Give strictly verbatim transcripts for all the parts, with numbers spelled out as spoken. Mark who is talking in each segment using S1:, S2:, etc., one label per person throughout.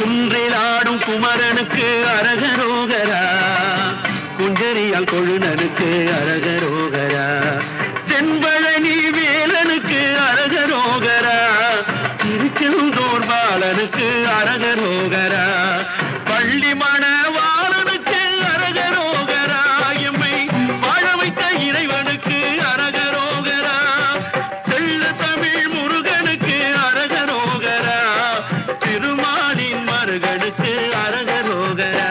S1: குன்றில் ஆடும் குமரனுக்கு அரகரோகரா, குஞ்சரியால் கொழுநனுக்கு அரகரோகரா, தென்பழனி வேலனுக்கு அரகரோகரா, திருச்செந்தூர் பாலனுக்கு அரகரோகரா, பள்ளி மணவாளனுக்கு அரகரோகரா, எம்மை வாழ வைத்த இறைவனுக்கு அரகரோகரா, செல்ல தமிழ் முருகனுக்கு அரகரோகரா, திருமாலின் மருகனுக்கு அரகரோகரா.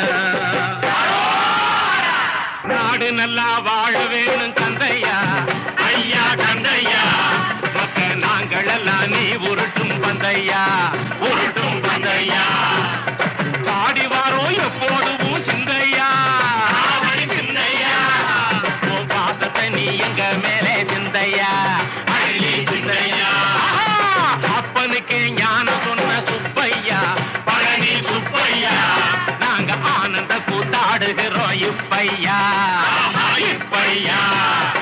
S1: நாடு நல்லா வாழ வேணும் கந்தையா, ஐயா கந்தையா, மக்க நாங்கள் எல்லாம் நீ உருட்டும் பந்தையா, உருட்டும் பந்தையா, பாடி வாரோம் எப்போதும் சிந்தையா, சிந்தையா, உன் பாசத்தை நீ எங்க மேலே சிந்தையா, அள்ளி சிந்தையா, அப்பனுக்கு ஞானம் சொன்ன சுப்பையா, பழனி சுப்பையா, நாங்க ஆனந்த கூத்தாடுகிறோம் இப்பையா, இப்பையா.